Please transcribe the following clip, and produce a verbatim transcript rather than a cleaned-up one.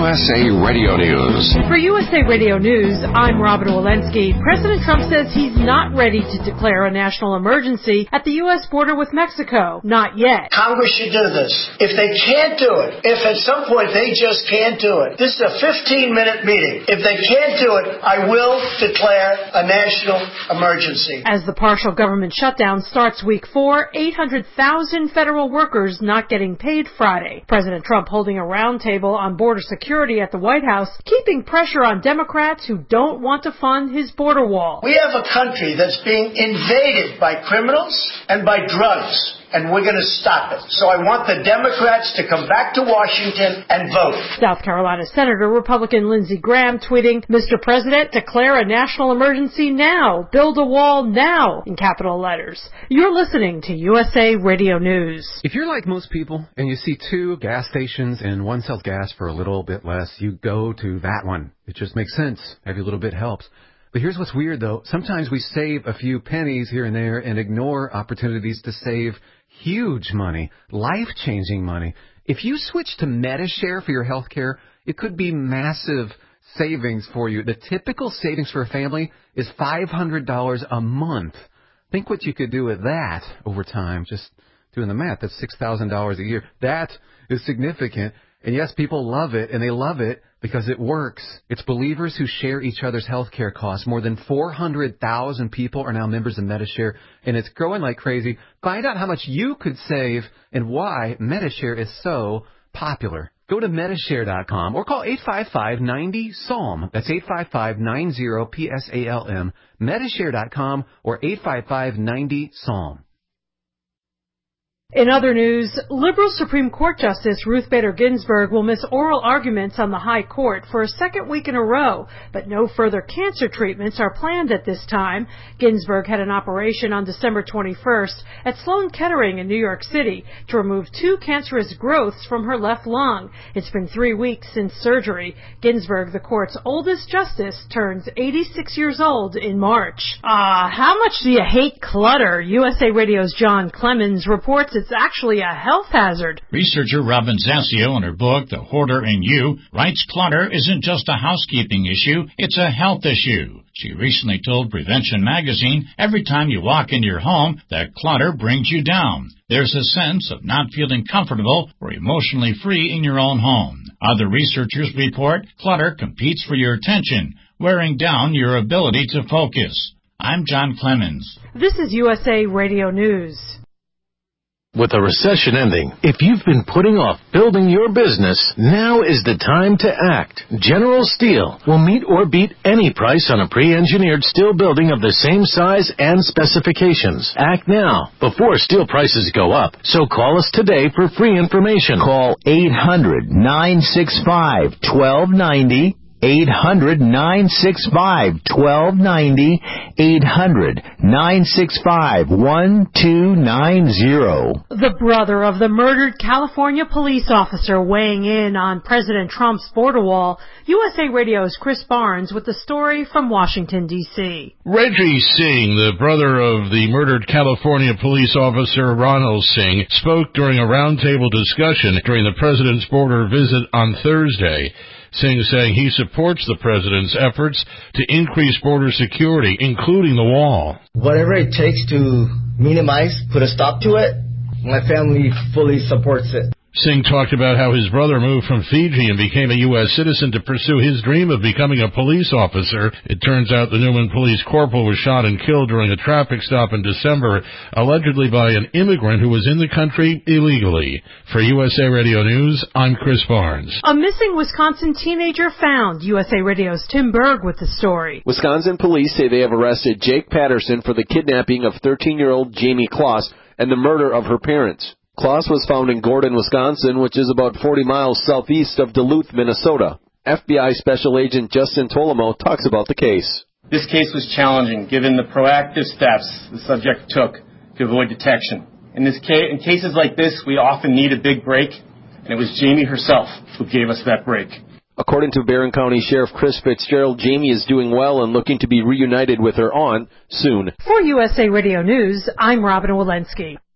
S A Radio News. For U S A Radio News, I'm Robin Walensky. President Trump says he's not ready to declare a national emergency at the U S border with Mexico. Not yet. Congress should do this. If they can't do it, if at some point they just can't do it, this is a fifteen-minute meeting. If they can't do it, I will declare a national emergency. As the partial government shutdown starts week four, eight hundred thousand federal workers not getting paid Friday. President Trump holding a roundtable on border security at the White House, keeping pressure on Democrats who don't want to fund his border wall. We have a country that's being invaded by criminals and by drugs, and we're going to stop it. So I want the Democrats to come back to Washington and vote. South Carolina Senator Republican Lindsey Graham tweeting, Mister President, declare a national emergency now. Build a wall now, in capital letters. You're listening to U S A Radio News. If you're like most people and you see two gas stations and one sells gas for a little bit less, you go to that one. It just makes sense. Every little bit helps. But here's what's weird, though. Sometimes we save a few pennies here and there and ignore opportunities to save huge money, life-changing money. If you switch to Medi-Share for your health care, it could be massive savings for you. The typical savings for a family is five hundred dollars a month. Think what you could do with that over time. Just doing the math, that's six thousand dollars a year. That is significant. And yes, people love it, and they love it because it works. It's believers who share each other's health care costs. More than four hundred thousand people are now members of Medi-Share, and it's growing like crazy. Find out how much you could save and why Medi-Share is so popular. Go to Medi-Share dot com or call eight five five, nine zero, S A L M. That's eight five five, nine zero, P S A L M. Medi-Share dot com or eight five five, nine zero, S A L M. In other news, liberal Supreme Court Justice Ruth Bader Ginsburg will miss oral arguments on the High Court for a second week in a row, but no further cancer treatments are planned at this time. Ginsburg had an operation on December twenty-first at Sloan Kettering in New York City to remove two cancerous growths from her left lung. It's been three weeks since surgery. Ginsburg, the court's oldest justice, turns eighty-six years old in March. Ah, how much do you hate clutter? U S A Radio's John Clemens reports it's actually a health hazard. Researcher Robin Zassio, in her book, The Hoarder in You, writes clutter isn't just a housekeeping issue, it's a health issue. She recently told Prevention Magazine, every time you walk into your home, that clutter brings you down. There's a sense of not feeling comfortable or emotionally free in your own home. Other researchers report clutter competes for your attention, wearing down your ability to focus. I'm John Clemens. This is U S A Radio News. With a recession ending, if you've been putting off building your business, now is the time to act. General Steel will meet or beat any price on a pre-engineered steel building of the same size and specifications. Act now, before steel prices go up. So call us today for free information. Call eight hundred, nine six five, one two nine zero. eight hundred, nine six five, one two nine zero. eight hundred, nine six five, one two nine zero. The brother of the murdered California police officer weighing in on President Trump's border wall. U S A Radio's Chris Barnes with the story from Washington, D C Reggie Singh, the brother of the murdered California police officer Ronald Singh, spoke during a roundtable discussion during the president's border visit on Thursday. Singh saying he supports the president's efforts to increase border security, including the wall. Whatever it takes to minimize, put a stop to it, my family fully supports it. Singh talked about how his brother moved from Fiji and became a U S citizen to pursue his dream of becoming a police officer. It turns out the Newman police corporal was shot and killed during a traffic stop in December, allegedly by an immigrant who was in the country illegally. For U S A Radio News, I'm Chris Barnes. A missing Wisconsin teenager found. U S A Radio's Tim Berg with the story. Wisconsin police say they have arrested Jake Patterson for the kidnapping of thirteen-year-old Jamie Kloss and the murder of her parents. Kloss was found in Gordon, Wisconsin, which is about forty miles southeast of Duluth, Minnesota. F B I Special Agent Justin Tolamo talks about the case. This case was challenging, given the proactive steps the subject took to avoid detection. In, this ca- in cases like this, we often need a big break, and it was Jamie herself who gave us that break. According to Barron County Sheriff Chris Fitzgerald, Jamie is doing well and looking to be reunited with her aunt soon. For U S A Radio News, I'm Robin Walensky.